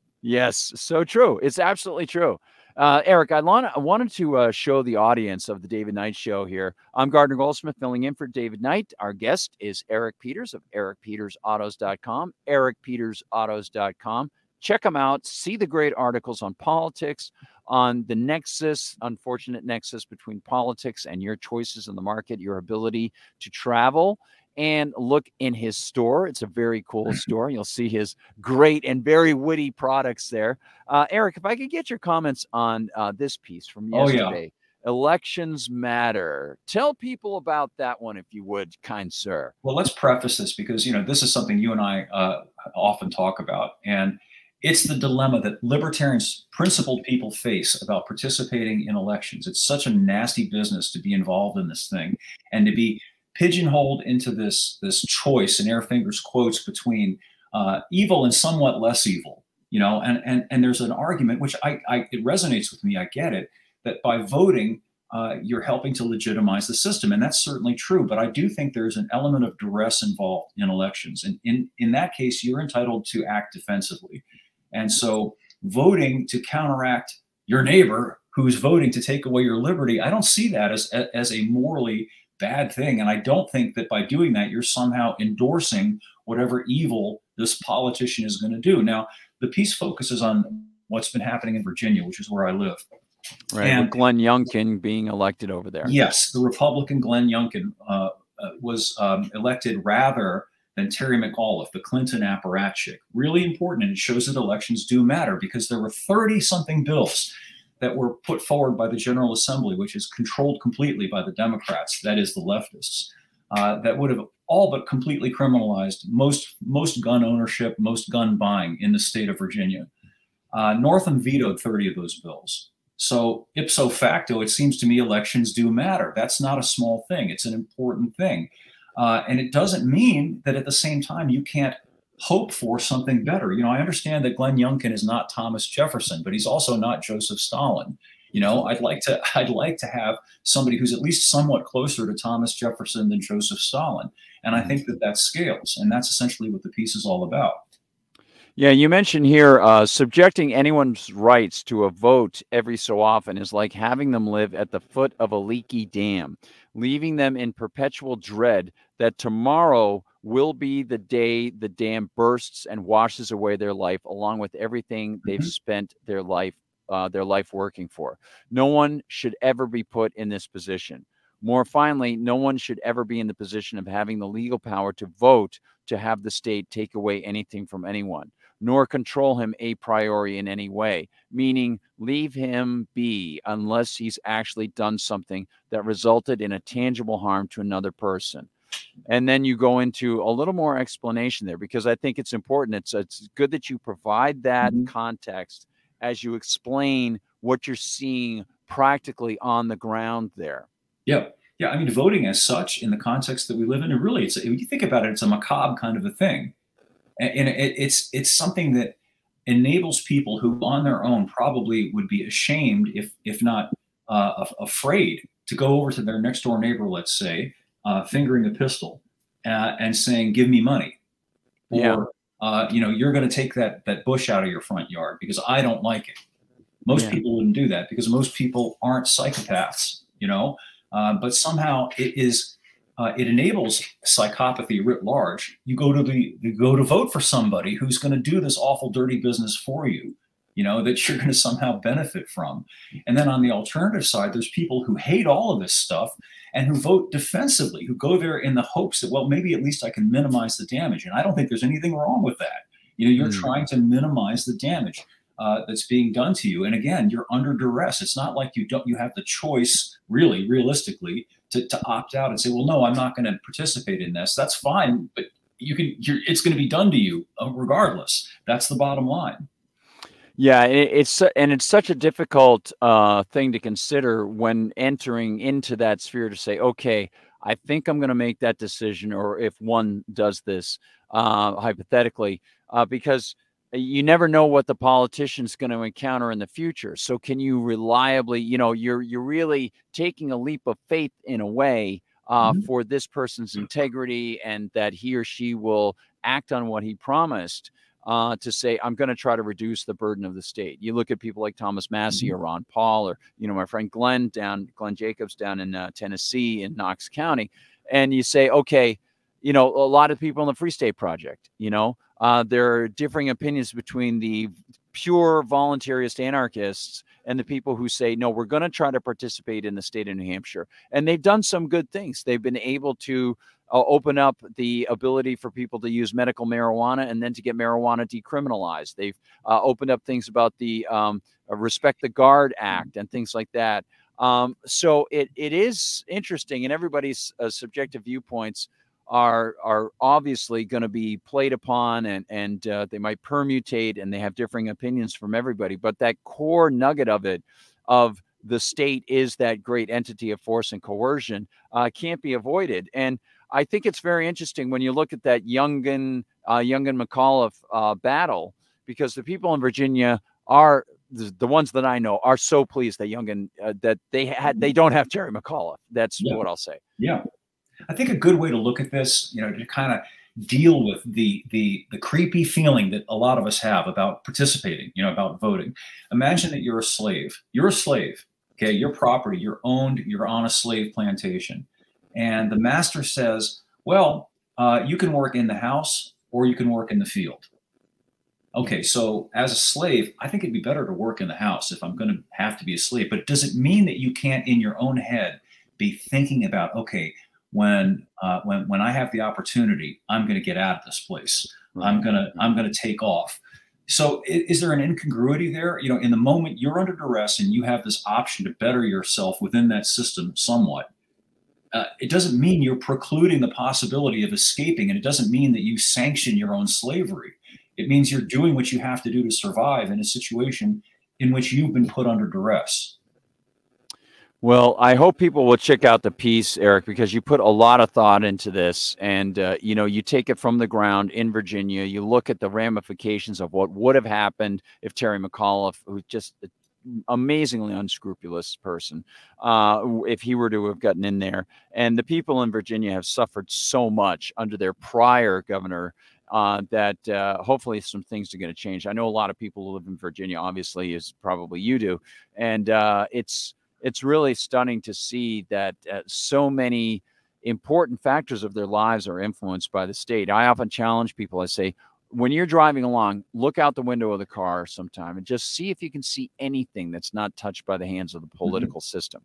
Yes, so true. It's absolutely true. Uh, Eric, I, want, I wanted to uh, show the audience of the David Knight Show here. I'm Gardner Goldsmith filling in for David Knight. Our guest is Eric Peters of eric peters autos dot com, eric peters autos dot com. Check them out. See the great articles on politics, on the nexus, unfortunate nexus between politics and your choices in the market, your ability to travel. And look in his store. It's a very cool store. You'll see his great and very witty products there. Uh, Eric, if I could get your comments on uh, this piece from yesterday. Oh, yeah. Elections matter. Tell people about that one, if you would, kind sir. Well, let's preface this because, you know, this is something you and I uh, often talk about. And it's the dilemma that libertarians, principled people face about participating in elections. It's such a nasty business to be involved in this thing and to be pigeonholed into this this choice, in Air Fingers quotes, between uh, evil and somewhat less evil, you know, and and and there's an argument which I, I it resonates with me. I get it, that by voting uh, you're helping to legitimize the system, and that's certainly true. But I do think there's an element of duress involved in elections, and in in that case, you're entitled to act defensively, and so voting to counteract your neighbor who's voting to take away your liberty, I don't see that as as a morally bad thing. And I don't think that by doing that, you're somehow endorsing whatever evil this politician is going to do. Now, the piece focuses on what's been happening in Virginia, which is where I live. Right, and with Glenn Youngkin being elected over there. Yes, the Republican Glenn Youngkin uh, uh, was um, elected rather than Terry McAuliffe, the Clinton apparatchik. Really important, and it shows that elections do matter because there were thirty-something bills that were put forward by the General Assembly, which is controlled completely by the Democrats, that is the leftists, uh, that would have all but completely criminalized most, most gun ownership, most gun buying in the state of Virginia. Uh, Northam vetoed thirty of those bills. So ipso facto, it seems to me elections do matter. That's not a small thing. It's an important thing. Uh, and it doesn't mean that at the same time you can't hope for something better. You know, I understand that Glenn Youngkin is not Thomas Jefferson, but he's also not Joseph Stalin. You know, I'd like to I'd like to have somebody who's at least somewhat closer to Thomas Jefferson than Joseph Stalin. And I think that that scales. And that's essentially what the piece is all about. Yeah, you mentioned here uh, subjecting anyone's rights to a vote every so often is like having them live at the foot of a leaky dam, leaving them in perpetual dread that tomorrow will be the day the dam bursts and washes away their life, along with everything they've mm-hmm. spent their life, uh, their life working for. No one should ever be put in this position. More finally, no one should ever be in the position of having the legal power to vote to have the state take away anything from anyone, nor control him a priori in any way, meaning leave him be unless he's actually done something that resulted in a tangible harm to another person. And then you go into a little more explanation there, because I think it's important. It's, it's good that you provide that mm-hmm. context as you explain what you're seeing practically on the ground there. Yeah. Yeah. I mean, voting as such in the context that we live in, and really, it's, when you think about it, it's a macabre kind of a thing. And it, it's it's something that enables people who on their own probably would be ashamed, if if not uh, afraid, to go over to their next door neighbor, let's say, uh, fingering a pistol uh, and saying, give me money. Or, yeah. uh, you know, you're going to take that, that bush out of your front yard because I don't like it. Most yeah. people wouldn't do that because most people aren't psychopaths, you know, uh, but somehow it is... Uh, it enables psychopathy writ large. You go to the you go to vote for somebody who's going to do this awful, dirty business for you, you know, that you're going to somehow benefit from. And then on the alternative side, there's people who hate all of this stuff and who vote defensively, who go there in the hopes that, well, maybe at least I can minimize the damage. And I don't think there's anything wrong with that. You know, you're mm. trying to minimize the damage uh, that's being done to you. And again, you're under duress. It's not like you don't you have the choice, really, realistically, To, to opt out and say, well, no, I'm not going to participate in this. That's fine, but you can. You're, it's going to be done to you regardless. That's the bottom line. Yeah, it, it's and it's such a difficult uh, thing to consider when entering into that sphere to say, okay, I think I'm going to make that decision, or if one does this, uh, hypothetically, uh, because you never know what the politician's going to encounter in the future. So can you reliably, you know, you're you're really taking a leap of faith in a way, uh, Mhm. for this person's integrity, and that he or she will act on what he promised, uh, to say, I'm going to try to reduce the burden of the state. You look at people like Thomas Massey Mhm. or Ron Paul, or, you know, my friend Glenn down, Glenn Jacobs down in uh, Tennessee in Knox County. And you say, okay, you know, a lot of people in the Free State Project, you know, uh, there are differing opinions between the pure voluntarist anarchists and the people who say, no, we're going to try to participate in the state of New Hampshire. And they've done some good things. They've been able to uh, open up the ability for people to use medical marijuana and then to get marijuana decriminalized. They've uh, opened up things about the um, uh, Respect the Guard Act and things like that. Um, so it it is interesting, and everybody's uh, subjective viewpoints are are obviously going to be played upon, and and uh, they might permutate, and they have differing opinions from everybody. But that core nugget of it, of the state is that great entity of force and coercion, uh, can't be avoided. And I think it's very interesting when you look at that Youngkin uh, Youngkin McAuliffe uh, battle, because the people in Virginia are the, the ones that I know are so pleased that Youngkin uh, that they had they don't have Terry McAuliffe. That's Yeah. what I'll say. Yeah. I think a good way to look at this, you know, to kind of deal with the the the creepy feeling that a lot of us have about participating, you know, about voting. Imagine that you're a slave. You're a slave. Okay, your property, you're owned, you're on a slave plantation. And the master says, well, uh, you can work in the house or you can work in the field. Okay, so as a slave, I think it'd be better to work in the house if I'm going to have to be a slave. But does it mean that you can't, in your own head, be thinking about, okay, when uh, when when I have the opportunity, I'm going to get out of this place. I'm Right. gonna I'm gonna take off. So i- is there an incongruity there? You know, in the moment you're under duress and you have this option to better yourself within that system somewhat. Uh, it doesn't mean you're precluding the possibility of escaping, and it doesn't mean that you sanction your own slavery. It means you're doing what you have to do to survive in a situation in which you've been put under duress. Well, I hope people will check out the piece, Eric, because you put a lot of thought into this, and uh, you know, you take it from the ground in Virginia. You look at the ramifications of what would have happened if Terry McAuliffe, who's just an amazingly unscrupulous person, uh, if he were to have gotten in there. And the people in Virginia have suffered so much under their prior governor, uh, that uh, hopefully some things are going to change. I know a lot of people who live in Virginia, obviously, as probably you do, and uh, it's it's really stunning to see that uh, so many important factors of their lives are influenced by the state. I often challenge people. I say, when you're driving along, look out the window of the car sometime and just see if you can see anything that's not touched by the hands of the Mhm. political system.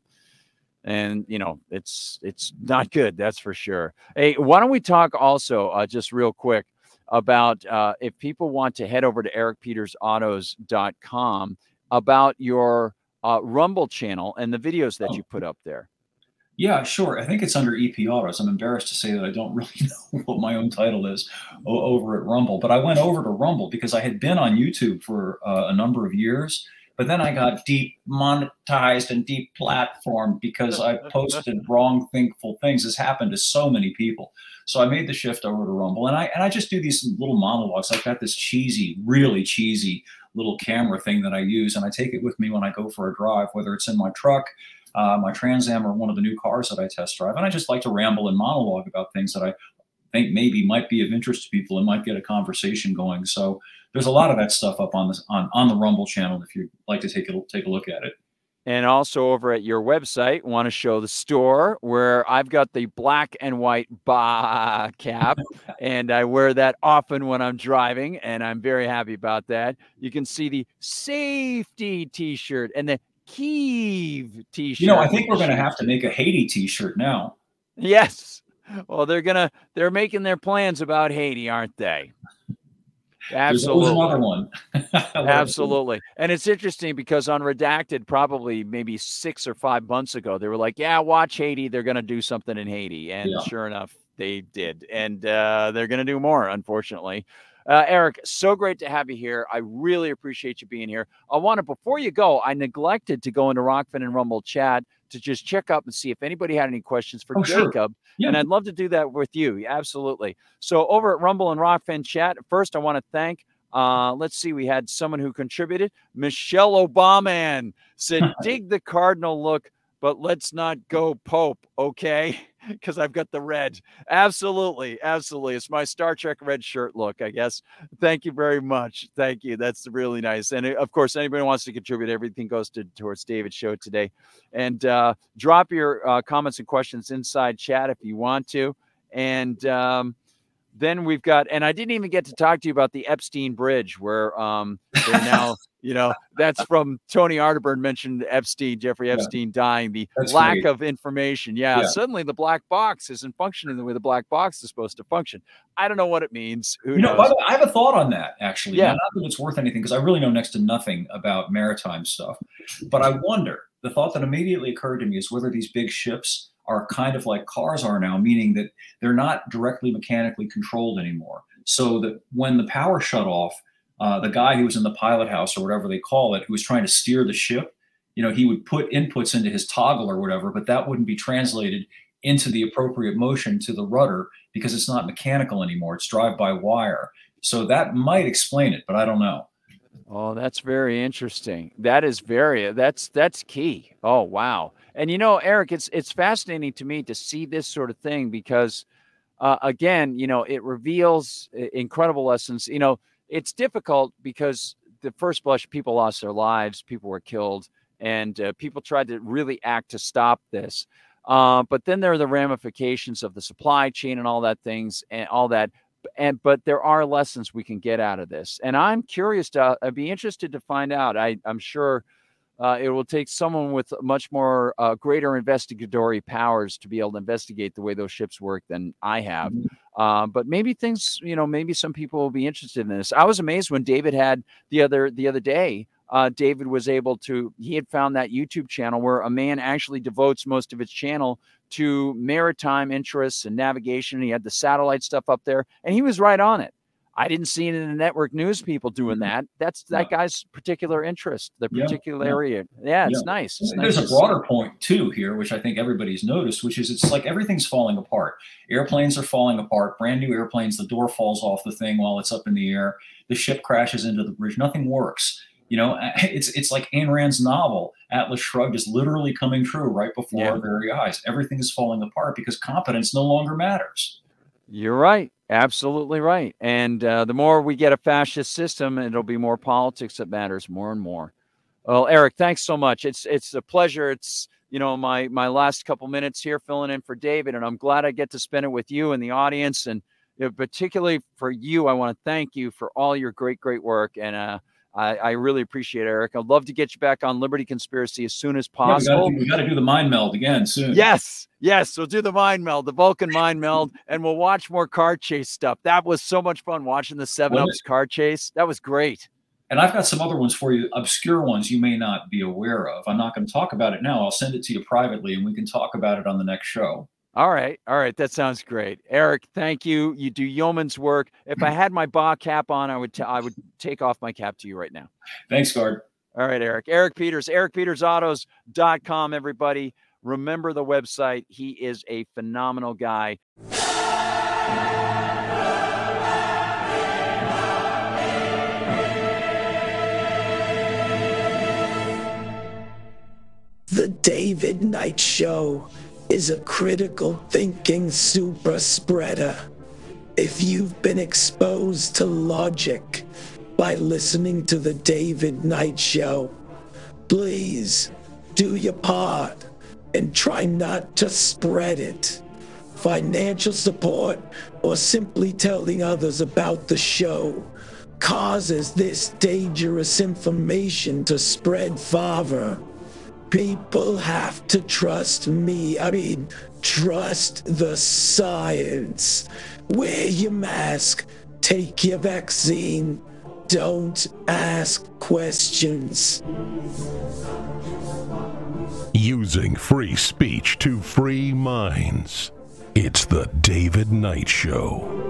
And you know, it's it's not good, that's for sure. Hey, why don't we talk also, uh, just real quick, about uh, if people want to head over to eric peters autos dot com, about your uh, Rumble channel and the videos that you Oh, put up there. yeah, sure. I think it's under E P Autos. I'm embarrassed to say that I don't really know what my own title is o- over at Rumble, but I went over to Rumble because I had been on YouTube for uh, a number of years, but then I got demonetized and deplatformed because I posted wrong, thinkful things. This happened to so many people, so I made the shift over to Rumble, and I and I just do these little monologues. I've got this cheesy, really cheesy little camera thing that I use, and I take it with me when I go for a drive, whether it's in my truck, uh, my Trans Am, or one of the new cars that I test drive. And I just like to ramble and monologue about things that I think maybe might be of interest to people and might get a conversation going. So there's a lot of that stuff up on the on, on the Rumble channel if you'd like to take a take a look at it. And also over at your website, want to show the store where I've got the black and white ba cap, and I wear that often when I'm driving, and I'm very happy about that. You can see the safety T-shirt and the Kiev You know, I T-shirt with think the we're going to sheep. have to make a Haiti T-shirt now. Yes. Well, they're gonna they're making their plans about Haiti, aren't they? There's always another Absolutely. one. Whatever. Absolutely. And it's interesting because on Redacted, probably maybe six or five months ago, they were like, yeah, watch Haiti. They're going to do something in Haiti. And Yeah. sure enough, they did. And uh, they're going to do more, unfortunately. Uh, Eric, so great to have you here. I really appreciate you being here. I want to, before you go, I neglected to go into Rockfin and Rumble chat to just check up and see if anybody had any questions for Oh, Jacob. sure. Yeah. And I'd love to do that with you. Absolutely. So over at Rumble and Rockfin Chat, first I want to thank, uh, let's see, we had someone who contributed. Michelle Obama said, dig the Cardinal look, but let's not go Pope, okay? Because I've got the red. Absolutely. Absolutely. It's my Star Trek red shirt look, I guess. Thank you very much. Thank you. That's really nice. And of course, anybody who wants to contribute, everything goes to towards David's show today. And uh, drop your uh, comments and questions inside chat if you want to. And um, then we've got, and I didn't even get to talk to you about the Epstein Bridge, where um, they're now, you know, that's from Tony Arterburn mentioned Epstein, Jeffrey Epstein yeah. dying, the that's lack great. of information. Yeah, yeah, suddenly the black box isn't functioning the way the black box is supposed to function. I don't know what it means. Who you know, knows? by the way, I have a thought on that, actually. Yeah. Now, not that it's worth anything, because I really know next to nothing about maritime stuff. But I wonder, the thought that immediately occurred to me is whether these big ships are kind of like cars are now, meaning that they're not directly mechanically controlled anymore. So that when the power shut off, uh, the guy who was in the pilot house or whatever they call it, who was trying to steer the ship, you know, he would put inputs into his toggle or whatever, but that wouldn't be translated into the appropriate motion to the rudder because it's not mechanical anymore. It's drive-by-wire. So that might explain it, but I don't know. Oh, that's very interesting. That is very, that's, that's key. Oh, wow. And, you know, Eric, it's, it's fascinating to me to see this sort of thing because, uh, again, you know, it reveals incredible lessons. You know, it's difficult because the first blush, people lost their lives, people were killed, and uh, people tried to really act to stop this. Uh, but then there are the ramifications of the supply chain and all that things and all that. And but there are lessons we can get out of this, and I'm curious to. I'd be interested to find out. I, I'm sure uh, it will take someone with much more uh, greater investigatory powers to be able to investigate the way those ships work than I have. Mm-hmm. Uh, but maybe things, you know, maybe some people will be interested in this. I was amazed when David had the other the other day. Uh, David was able to. He had found that YouTube channel where a man actually devotes most of his channel to maritime interests and navigation. He had the satellite stuff up there, and he was right on it. I didn't see it in the network news people doing that. That's that yeah. guy's particular interest, the particular yeah. area. Yeah, it's yeah. nice. It's There's nice a broader point too here, which I think everybody's noticed, which is it's like everything's falling apart. Airplanes are falling apart. Brand new airplanes, the door falls off the thing while it's up in the air. The ship crashes into the bridge. Nothing works. You know, it's it's like Ayn Rand's novel, Atlas Shrugged, is literally coming true right before yeah. our very eyes. Everything is falling apart because competence no longer matters. You're right. Absolutely right. And uh, the more we get a fascist system, it'll be more politics that matters more and more. Well, Eric, thanks so much. It's it's a pleasure. It's, you know, my my last couple minutes here filling in for David, and I'm glad I get to spend it with you and the audience. And you know, particularly for you, I want to thank you for all your great, great work. And uh I, I really appreciate it, Eric. I'd love to get you back on Liberty Conspiracy as soon as possible. Yeah, we got to do the mind meld again soon. Yes, yes, we'll do the mind meld, the Vulcan mind meld, and we'll watch more car chase stuff. That was so much fun watching the Seven Ups car chase. That was great. And I've got some other ones for you, obscure ones you may not be aware of. I'm not going to talk about it now. I'll send it to you privately, and we can talk about it on the next show. All right. All right. That sounds great. Eric, thank you. You do yeoman's work. If I had my ball cap on, I would t- I would take off my cap to you right now. Thanks, Guard. All right, Eric. Eric Peters, eric peters autos dot com, everybody. Remember the website. He is a phenomenal guy. The David Knight Show is a critical thinking super spreader. If you've been exposed to logic by listening to the David Knight Show, please do your part and try not to spread it. Financial support or simply telling others about the show causes this dangerous information to spread farther. People have to trust me. I mean, trust the science. Wear your mask. Take your vaccine. Don't ask questions. Using free speech to free minds. It's the David Knight Show.